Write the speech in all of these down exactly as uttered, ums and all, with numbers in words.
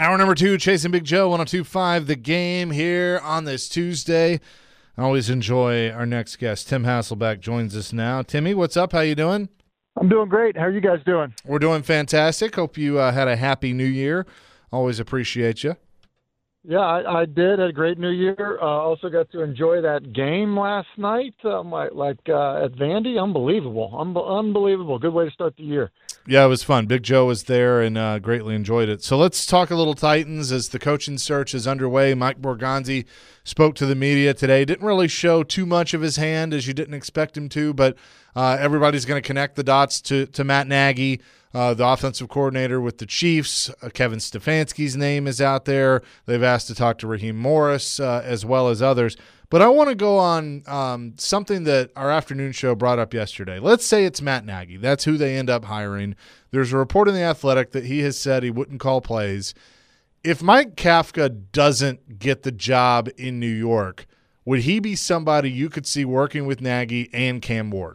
Hour number two, Chasing Big Joe, one oh two point five The Game here on this Tuesday. I always enjoy our next guest. Tim Hasselbeck joins us now. Timmy, what's up? How you doing? I'm doing great. How are you guys doing? We're doing fantastic. Hope you uh, had a happy new year. Always appreciate you. Yeah, I, I did. Had a great New Year. Uh, also got to enjoy that game last night, uh, my, like uh, at Vandy. Unbelievable. Un- unbelievable. Good way to start the year. Yeah, it was fun. Big Joe was there and uh, greatly enjoyed it. So let's talk a little Titans as the coaching search is underway. Mike Borgonzi spoke to the media today. Didn't really show too much of his hand as you didn't expect him to, but uh, everybody's going to connect the dots to, to Matt Nagy, uh, the offensive coordinator with the Chiefs. Uh, Kevin Stefanski's name is out there. They've asked to talk to Raheem Morris uh, as well as others. But I want to go on um, something that our afternoon show brought up yesterday. Let's say it's Matt Nagy. That's who they end up hiring. There's a report in The Athletic that he has said he wouldn't call plays. If Mike Kafka doesn't get the job in New York, would he be somebody you could see working with Nagy and Cam Ward?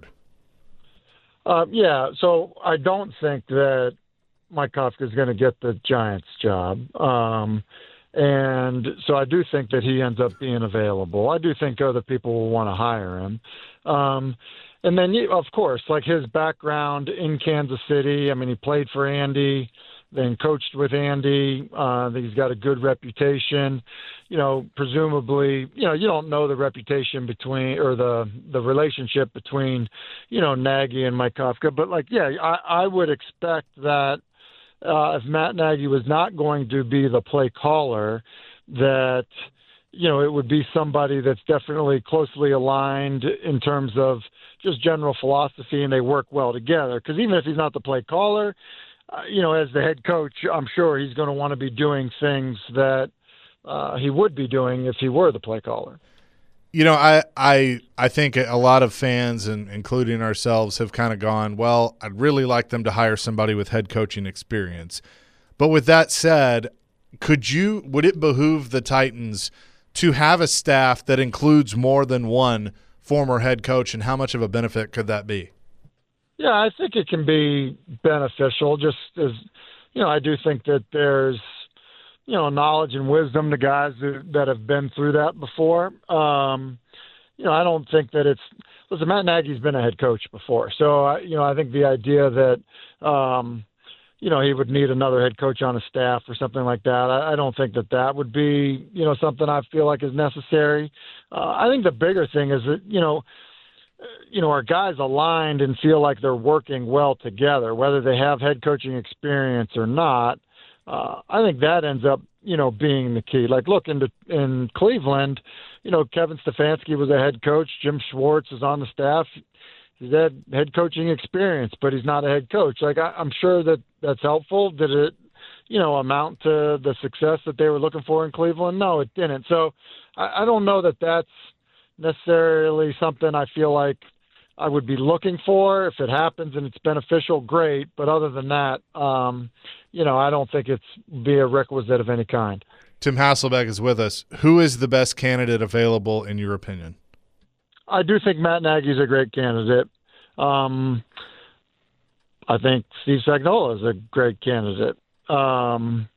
Uh, yeah, so I don't think that Mike Kafka is going to get the Giants job. Um And so I do think that he ends up being available. I do think other people will want to hire him. Um, and then, of course, like his background in Kansas City, I mean, he played for Andy, then coached with Andy. Uh, he's got a good reputation. You know, presumably, you know, you don't know the reputation between or the, the relationship between, you know, Nagy and Mike Kafka. But, like, yeah, I, I would expect that Uh, if Matt Nagy was not going to be the play caller, that, you know, it would be somebody that's definitely closely aligned in terms of just general philosophy, and they work well together. Because even if he's not the play caller, uh, you know, as the head coach, I'm sure he's going to want to be doing things that uh, he would be doing if he were the play caller. You know, I, I I think a lot of fans, and including ourselves, have kind of gone, well, I'd really like them to hire somebody with head coaching experience. But with that said, could you would it behoove the Titans to have a staff that includes more than one former head coach, and how much of a benefit could that be? Yeah, I think it can be beneficial. Just as, you know, I do think that there's, you know, knowledge and wisdom to guys that, that have been through that before. Um, you know, I don't think that it's – listen, Matt Nagy's been a head coach before. So, I, you know, I think the idea that, um, you know, he would need another head coach on his staff or something like that, I, I don't think that that would be, you know, something I feel like is necessary. Uh, I think the bigger thing is that, you know, you know, are guys aligned and feel like they're working well together, whether they have head coaching experience or not. Uh, I think that ends up, you know, being the key. Like, look, in, the, in Cleveland, you know, Kevin Stefanski was a head coach. Jim Schwartz is on the staff. He's had head coaching experience, but he's not a head coach. Like, I, I'm sure that that's helpful. Did it, you know, amount to the success that they were looking for in Cleveland? No, it didn't. So I, I don't know that that's necessarily something I feel like I would be looking for. If it happens and it's beneficial, great. But other than that, um, you know, I don't think it's be a requisite of any kind. Tim Hasselbeck is with us. Who is the best candidate available in your opinion? I do think Matt Nagy's a great candidate. Um, I think Steve Spagnuolo is a great candidate. Um,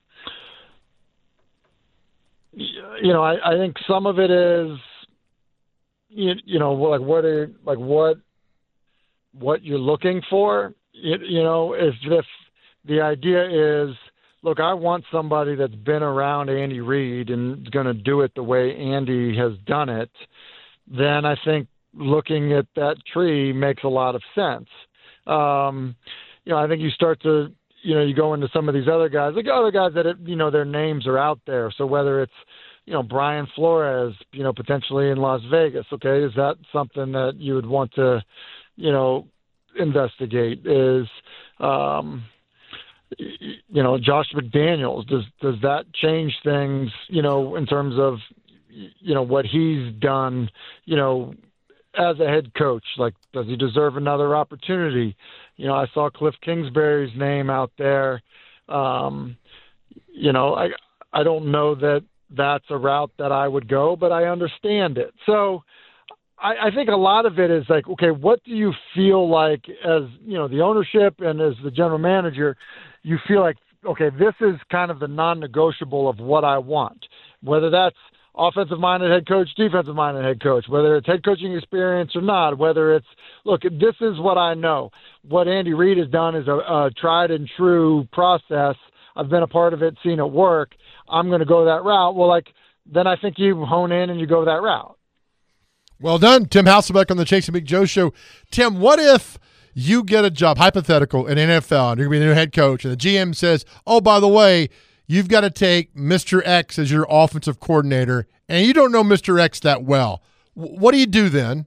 you know, I, I think some of it is, you, you know, like what are, like what what you're looking for. You, you know, if if the idea is, look, I want somebody that's been around Andy Reid and is going to do it the way Andy has done it, then I think looking at that tree makes a lot of sense. Um, you know, I think you start to, you know, you go into some of these other guys, like other guys that, you know, their names are out there. So whether it's, you know, Brian Flores, you know, potentially in Las Vegas, okay, is that something that you would want to, you know, investigate? Is, um, you know, Josh McDaniels, does does that change things, you know, in terms of, you know, what he's done, you know, as a head coach? Like, does he deserve another opportunity? You know, I saw Cliff Kingsbury's name out there. Um, you know, I I don't know that that's a route that I would go, but I understand it. So I, I think a lot of it is like, okay, what do you feel like as, you know, the ownership and as the general manager, you feel like okay, this is kind of the non-negotiable of what I want, whether that's offensive-minded head coach, defensive-minded head coach, whether it's head coaching experience or not, whether it's, look, this is what I know. What Andy Reid has done is a, a tried-and-true process. I've been a part of it, seen it work. I'm going to go that route. Well, like, then I think you hone in and you go that route. Well done. Tim Hasselbeck on the Chasing Big Joe show. Tim, what if you get a job, hypothetical, in N F L, and you're going to be the new head coach, and the G M says, oh, by the way, you've got to take Mister X as your offensive coordinator, and you don't know Mister X that well. W- what do you do then?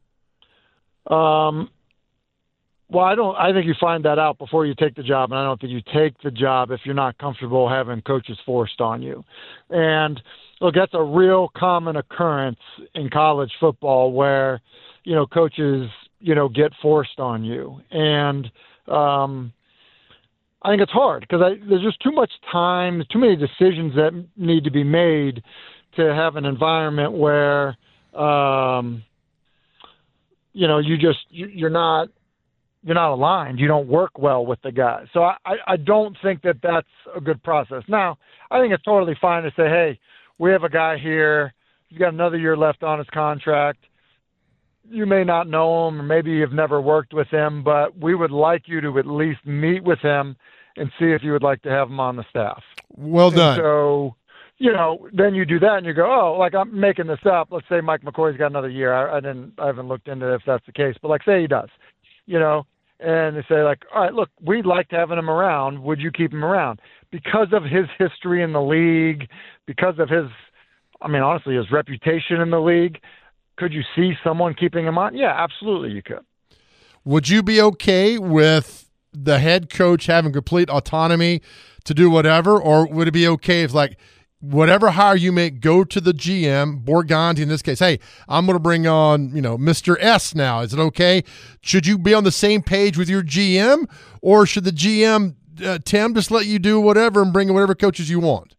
Um, well, I don't. I think you find that out before you take the job, and I don't think you take the job if you're not comfortable having coaches forced on you. And look, that's a real common occurrence in college football where, you know, coaches, you know, get forced on you, and um, I think it's hard because there's just too much time, too many decisions that need to be made to have an environment where, um, you know, you just you, you're not you're not aligned. You don't work well with the guys. So I, I don't think that that's a good process. Now, I think it's totally fine to say, hey, we have a guy here. He's got another year left on his contract. You may not know him, or maybe you've never worked with him, but we would like you to at least meet with him and see if you would like to have him on the staff. Well done. And so, you know, then you do that and you go, oh, like I'm making this up. Let's say Mike McCoy's got another year. I, I didn't, I haven't looked into if that's the case, but like say he does, you know, and they say like, all right, look, we'd like to having him around. Would you keep him around? Because of his history in the league, because of his, I mean, honestly, his reputation in the league, could you see someone keeping him on? Yeah, absolutely you could. Would you be okay with the head coach having complete autonomy to do whatever, or would it be okay if, like, whatever hire you make, go to the G M, Borgonzi in this case, hey, I'm going to bring on, you know, Mister S now. Is it okay? Should you be on the same page with your G M, or should the G M, uh, Tim, just let you do whatever and bring in whatever coaches you want?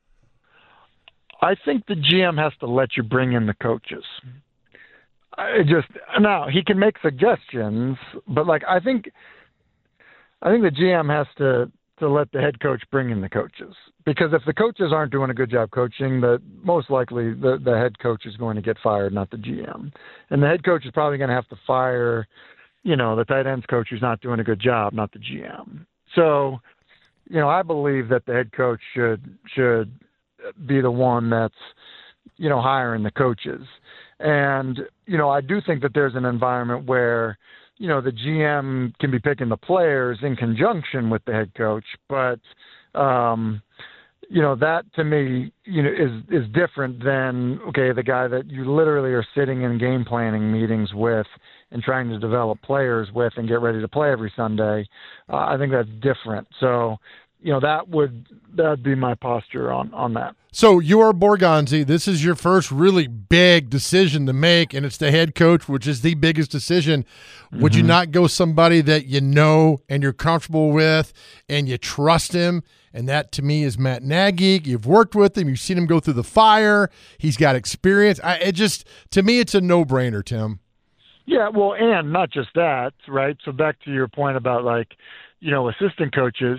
I think the G M has to let you bring in the coaches. I just now he can make suggestions, but like I think, I think the G M has to to let the head coach bring in the coaches, because if the coaches aren't doing a good job coaching, that most likely the the head coach is going to get fired, not the G M, and the head coach is probably going to have to fire, you know, the tight ends coach who's not doing a good job, not the G M. So, you know, I believe that the head coach should should be the one that's, you know, hiring the coaches. And, you know, I do think that there's an environment where, you know, the G M can be picking the players in conjunction with the head coach. But, um, you know, that to me, you know, is, is different than, okay, the guy that you literally are sitting in game planning meetings with and trying to develop players with and get ready to play every Sunday. Uh, I think that's different. So, you know, that would that'd be my posture on, on that. So you are Borgonzi. This is your first really big decision to make, and it's the head coach, which is the biggest decision. Mm-hmm. Would you not go somebody that you know and you're comfortable with and you trust him? And that, to me, is Matt Nagy. You've worked with him. You've seen him go through the fire. He's got experience. I, it just, to me, it's a no-brainer, Tim. Yeah, well, and not just that, right? So back to your point about, like, you know, assistant coaches,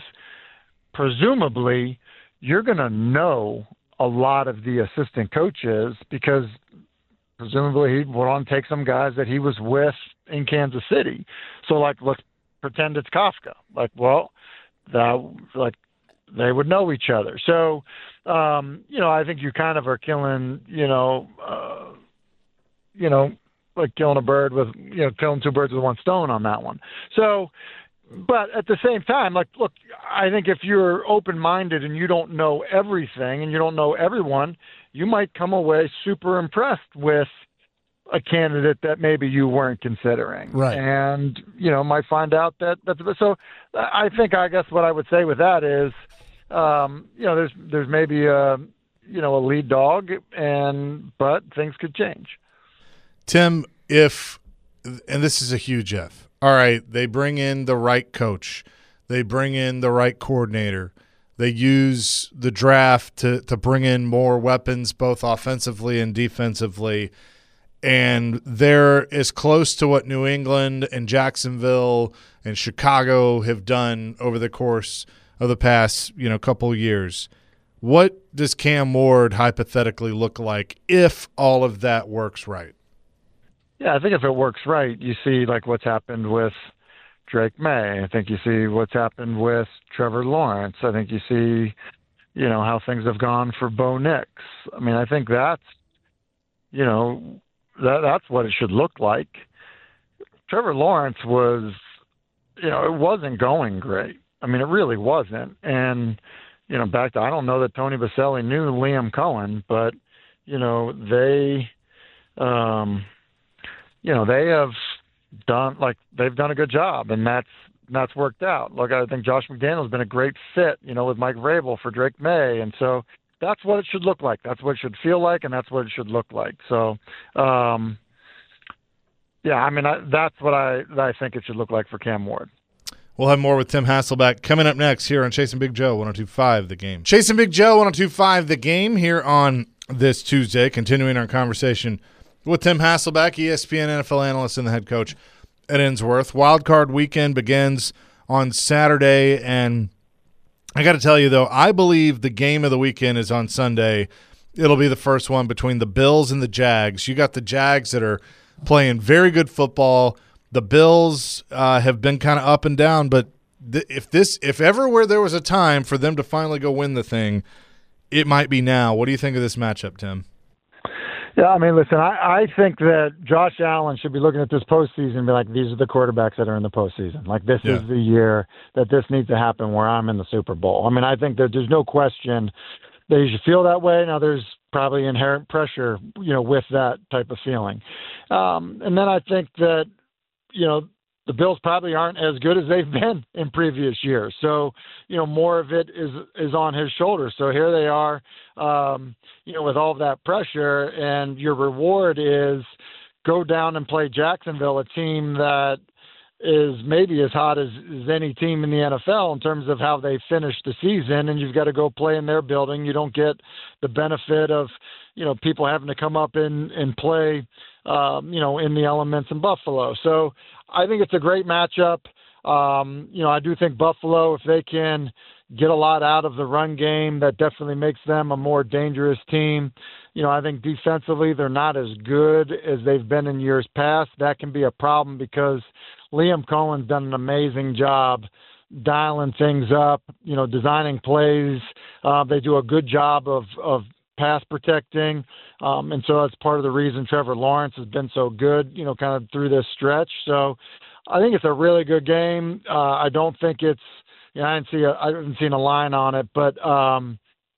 presumably you're going to know a lot of the assistant coaches because presumably he would want to take some guys that he was with in Kansas City. So, like, let's pretend it's Kafka. Like, well, that, like, they would know each other. So, um, you know, I think you kind of are killing, you know, uh, you know, like killing a bird with, you know, killing two birds with one stone on that one. So, but at the same time, like, look, I think if you're open-minded and you don't know everything and you don't know everyone, you might come away super impressed with a candidate that maybe you weren't considering. Right. And, you know, might find out that that's, so I think, I guess what I would say with that is, um, you know, there's, there's maybe a, you know, a lead dog and, but things could change. Tim, if, and this is a huge if, all right, they bring in the right coach. They bring in the right coordinator. They use the draft to, to bring in more weapons, both offensively and defensively. And they're as close to what New England and Jacksonville and Chicago have done over the course of the past, you know, couple of years. What does Cam Ward hypothetically look like if all of that works right? Yeah, I think if it works right, you see like what's happened with Drake May. I think you see what's happened with Trevor Lawrence. I think you see, you know, how things have gone for Bo Nix. I mean, I think that's, you know, that that's what it should look like. Trevor Lawrence was, you know, it wasn't going great. I mean, it really wasn't. And, you know, back to, I don't know that Tony Baselli knew Liam Cohen, but, you know, they, um, you know, they have done, like, they've done a good job, and that's, that's worked out. Look, I think Josh McDaniels has been a great fit, you know, with Mike Vrabel for Drake May. And so that's what it should look like. That's what it should feel like, and that's what it should look like. So, um, yeah, I mean, I, that's what I, I think it should look like for Cam Ward. We'll have more with Tim Hasselbeck coming up next here on Chasing Big Joe, one oh two point five The Game. Chasing Big Joe, one oh two point five The Game here on this Tuesday, continuing our conversation with Tim Hasselbeck, E S P N N F L analyst and the head coach at Innsworth. Wild Card Weekend begins on Saturday, and I got to tell you, though, I believe the game of the weekend is on Sunday. It'll be the first one between the Bills and the Jags. You got the Jags that are playing very good football. The Bills uh, have been kind of up and down, but th- if this, if ever where there was a time for them to finally go win the thing, it might be now. What do you think of this matchup, Tim? Yeah, I mean, listen, I, I think that Josh Allen should be looking at this postseason and be like, these are the quarterbacks that are in the postseason. Like, this yeah. is the year that this needs to happen where I'm in the Super Bowl. I mean, I think that there's no question that you should feel that way. Now, there's probably inherent pressure, you know, with that type of feeling. Um, and then I think that, you know, the Bills probably aren't as good as they've been in previous years. So, you know, more of it is is on his shoulders. So here they are, um, you know, with all of that pressure, and your reward is go down and play Jacksonville, a team that is maybe as hot as, as any team in the N F L in terms of how they finished the season, and you've got to go play in their building. You don't get the benefit of, you know, people having to come up and, and play, um, you know, in the elements in Buffalo. So I think it's a great matchup. Um, you know, I do think Buffalo, if they can get a lot out of the run game, that definitely makes them a more dangerous team. You know, I think defensively they're not as good as they've been in years past. That can be a problem because Liam Cohen's done an amazing job dialing things up, you know, designing plays. Uh, they do a good job of, of pass protecting. Um, and so that's part of the reason Trevor Lawrence has been so good, you know, kind of through this stretch. So I think it's a really good game. Uh, I don't think it's, you know, I didn't see a, I haven't seen a line on it, but um,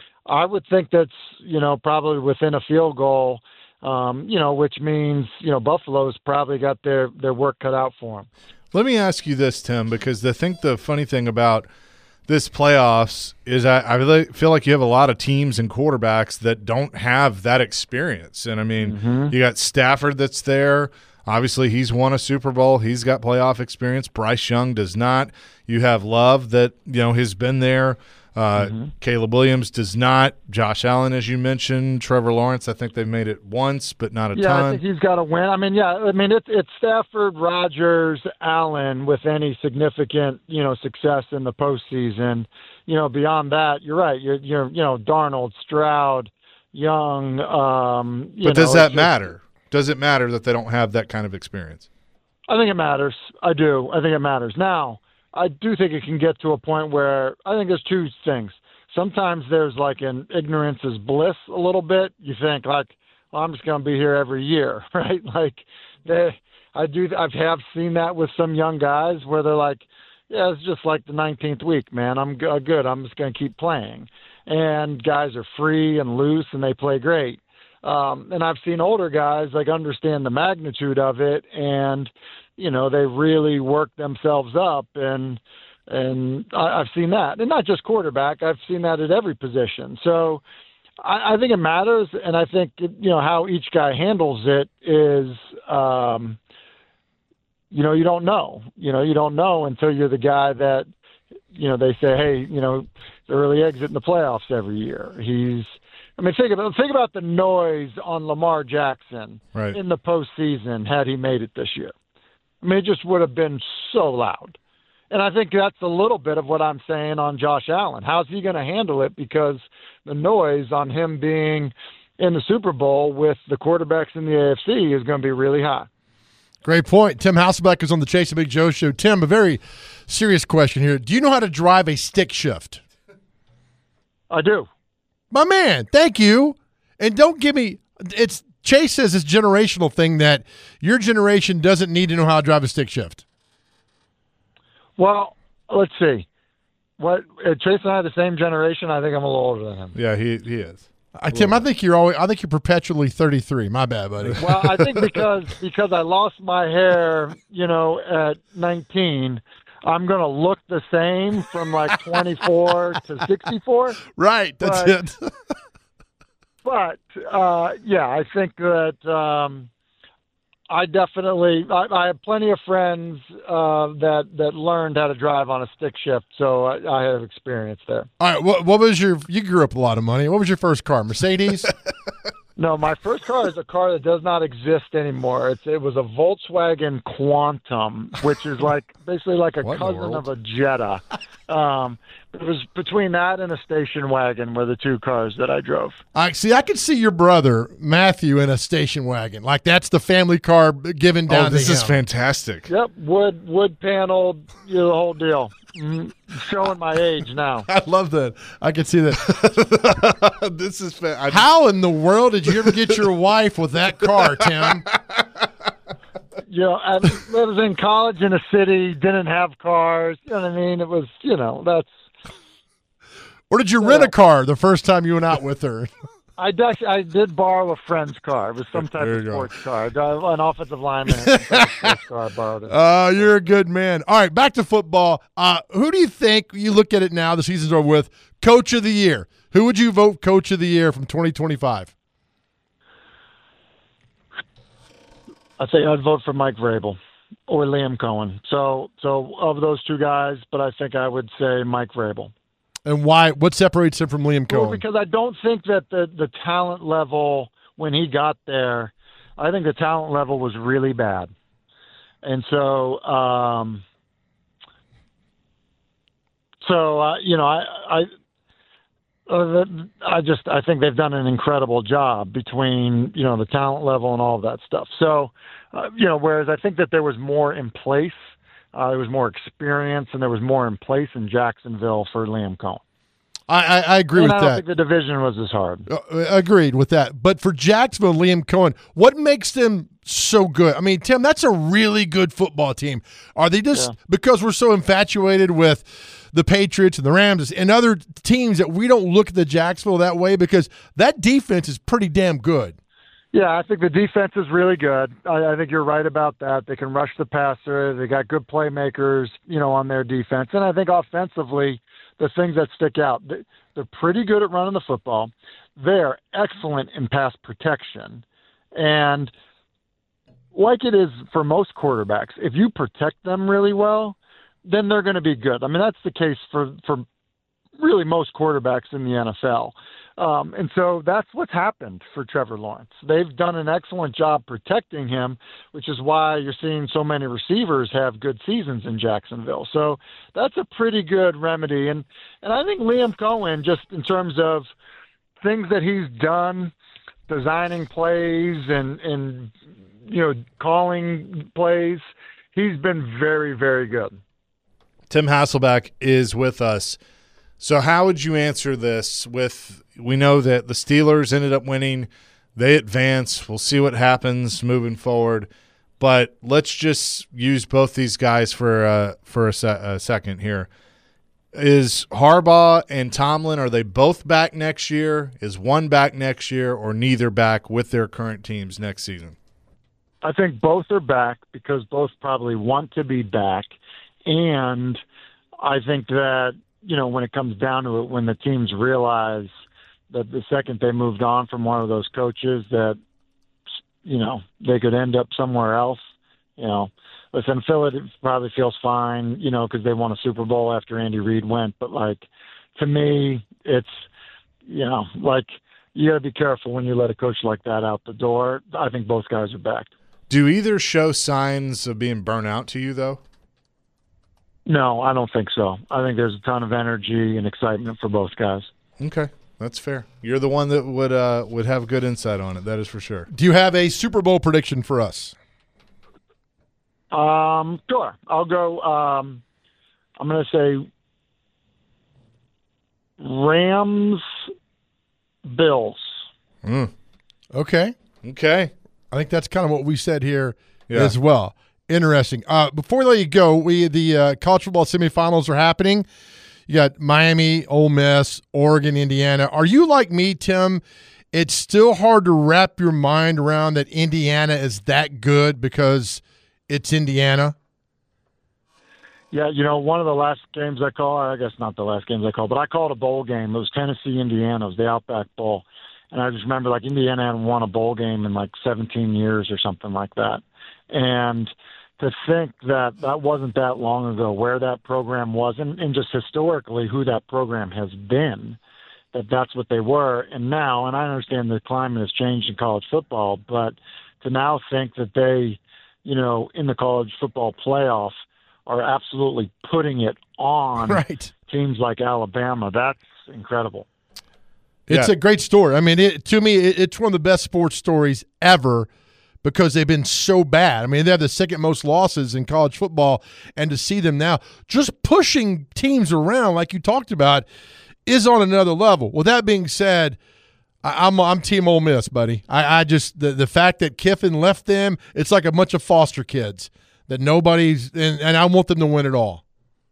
I would think that's, you know, probably within a field goal, um, you know, which means, you know, Buffalo's probably got their, their work cut out for them. Let me ask you this, Tim, because I think the funny thing about this playoffs is I, I really feel like you have a lot of teams and quarterbacks that don't have that experience. And, I mean, mm-hmm. you got Stafford that's there. Obviously, he's won a Super Bowl. He's got playoff experience. Bryce Young does not. You have Love that, you know, has been there. Uh, mm-hmm. Caleb Williams does not. Josh Allen, as you mentioned. Trevor Lawrence, I think they've made it once, but not a yeah, ton. Yeah, I think he's got to win. I mean, yeah, I mean, it's it's Stafford, Rodgers, Allen with any significant, you know, success in the postseason. You know, beyond that, you're right. You're, you're you know, Darnold, Stroud, Young. Um, you but does know, that just, matter? Does it matter that they don't have that kind of experience? I think it matters. I do. I think it matters. Now, I do think it can get to a point where I think there's two things. Sometimes there's like an ignorance is bliss a little bit. You think like, well, I'm just going to be here every year, right? Like, they, I do. I have seen that with some young guys where they're like, yeah, it's just like the nineteenth week, man. I'm g- good. I'm just going to keep playing. And guys are free and loose and they play great. Um, and I've seen older guys like understand the magnitude of it, and you know they really work themselves up, and and I, I've seen that, and not just quarterback. I've seen that at every position. So I, I think it matters, and I think you know how each guy handles it is, um, you know, you don't know, you know, you don't know until you're the guy that you know they say, hey, you know, the early exit in the playoffs every year. He's I mean, think about think about the noise on Lamar Jackson right. in the postseason had he made it this year. I mean, it just would have been so loud. And I think that's a little bit of what I'm saying on Josh Allen. How's he going to handle it? Because the noise on him being in the Super Bowl with the quarterbacks in the A F C is going to be really high. Great point. Tim Hasselbeck is on the Chase and Big Joe show. Tim, a very serious question here. Do you know how to drive a stick shift? I do. My man, thank you. And don't give me – it's Chase says this generational thing that your generation doesn't need to know how to drive a stick shift. Well, let's see. What uh, Chase and I are the same generation. I think I'm a little older than him. Yeah, he he is. I, Tim, I think you're always. I think you're perpetually thirty-three. My bad, buddy. Well, I think because because I lost my hair, you know, at nineteen, I'm going to look the same from like twenty-four to sixty-four. Right, that's but, it. But uh, yeah, I think that um, I definitely I, I have plenty of friends uh, that that learned how to drive on a stick shift, so I, I have experience there. All right, what, what was your? You grew up with a lot of money. What was your first car? Mercedes. No, my first car is a car that does not exist anymore. It's it was a Volkswagen Quantum, which is like basically like a What in the cousin world? of a Jetta. Um, it was between that and a station wagon were the two cars that I drove. I see. I could see your brother Matthew in a station wagon. Like that's the family car given down. Oh, this to is him. fantastic. Yep, wood wood paneled, you know, the whole deal. Mm, showing my age now. I love that. I can see that. This is fa- I, How in the world did you ever get your wife with that car, Tim? You know, I, I was in college in a city, didn't have cars. You know what I mean? It was, you know, that's. Or did you rent a car the first time you went out with her? I did, I did borrow a friend's car. It was some type There of you go. sports car. I- An offensive lineman had some type of sports car. I borrowed it. Uh, you're a good man. All right, back to football. Uh, who do you think you look at it now? The season's over with. Coach of the year. Who would you vote Coach of the year from twenty twenty-five? I think I'd vote for Mike Vrabel or Liam Cohen. So, so of those two guys, but I think I would say Mike Vrabel. And why? What separates him from Liam Well, Cohen? because I don't think that the the talent level when he got there, I think the talent level was really bad, and so um, so uh, you know I I. Uh, I just I think they've done an incredible job between you know the talent level and all of that stuff. So uh, you know whereas I think that there was more in place, uh, there was more experience, and there was more in place in Jacksonville for Liam Cohen. I, I, I agree and with I don't that. think the division was as hard. Uh, agreed with that. But for Jacksonville, Liam Cohen, what makes them so good? I mean, Tim, that's a really good football team. Are they just Yeah. because we're so infatuated with the Patriots and the Rams and other teams that we don't look at the Jacksonville that way? Because that defense is pretty damn good. Yeah, I think the defense is really good. I, I think you're right about that. They can rush the passer. They got good playmakers, you know, on their defense. And I think offensively, the things that stick out, they- they're pretty good at running the football. They're excellent in pass protection. And like it is for most quarterbacks, if you protect them really well, then they're going to be good. I mean, that's the case for, for really most quarterbacks in the N F L. Um, and so that's what's happened for Trevor Lawrence. They've done an excellent job protecting him, which is why you're seeing so many receivers have good seasons in Jacksonville. So that's a pretty good remedy. And, and I think Liam Cohen, just in terms of things that he's done, designing plays and, and you know, calling plays, he's been very, very good. Tim Hasselbeck is with us. So how would you answer this with we know that the Steelers ended up winning, they advance, we'll see what happens moving forward, but let's just use both these guys for uh, for a, se- a second here. Is Harbaugh and Tomlin, are they both back next year? Is one back next year or neither back with their current teams next season? I think both are back because both probably want to be back. And I think that, you know, when it comes down to it, when the teams realize that the second they moved on from one of those coaches that, you know, they could end up somewhere else, you know, listen, Philly probably feels fine, you know, because they won a Super Bowl after Andy Reid went. But, like, to me, it's, you know, like, you got to be careful when you let a coach like that out the door. I think both guys are back. Do either show signs of being burnt out to you, though? No, I don't think so. I think there's a ton of energy and excitement for both guys. Okay, that's fair. You're the one that would uh, would have good insight on it. That is for sure. Do you have a Super Bowl prediction for us? Um, sure. I'll go. Um, I'm going to say Rams, Bills. Mm. Okay. Okay. I think that's kind of what we said here Yeah. as well. Interesting. Uh, before we let you go, we the uh, college football semifinals are happening. You got Miami, Ole Miss, Oregon, Indiana. Are you like me, Tim? It's still hard to wrap your mind around that Indiana is that good because it's Indiana. Yeah, you know, one of the last games I called, I guess not the last games I called, but I called a bowl game. It was Tennessee, Indiana. It was the Outback Bowl. And I just remember, like, Indiana hadn't won a bowl game in, like, seventeen years or something like that. And to think that that wasn't that long ago where that program was, and, and just historically who that program has been, that that's what they were. And now, and I understand the climate has changed in college football, but to now think that they, you know, in the college football playoff are absolutely putting it on Right. teams like Alabama, that's incredible. It's Yeah. a great story. I mean, it, to me, it, it's one of the best sports stories ever because they've been so bad. I mean, they have the second most losses in college football, and to see them now just pushing teams around like you talked about is on another level. With that being said, I, I'm I'm Team Ole Miss, buddy. I, I just the, the fact that Kiffin left them, it's like a bunch of foster kids that nobody's and, and I want them to win it all.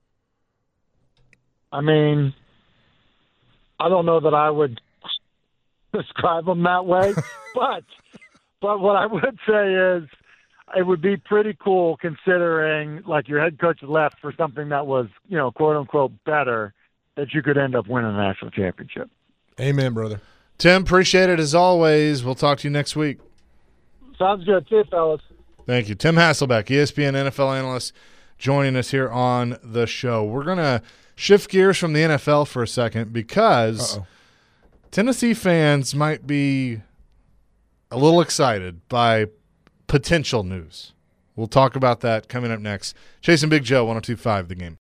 I mean, I don't know that I would describe them that way, but but what I would say is it would be pretty cool considering like your head coach left for something that was, you know, quote unquote better, that you could end up winning a national championship. Amen, brother. Tim, appreciate it as always. We'll talk to you next week. Sounds good. See you, fellas. Thank you. Tim Hasselbeck, E S P N N F L analyst, joining us here on the show. We're going to shift gears from the N F L for a second because Uh-oh. Tennessee fans might be a little excited by potential news. We'll talk about that coming up next. Chasing Big Joe, one oh two point five The Game.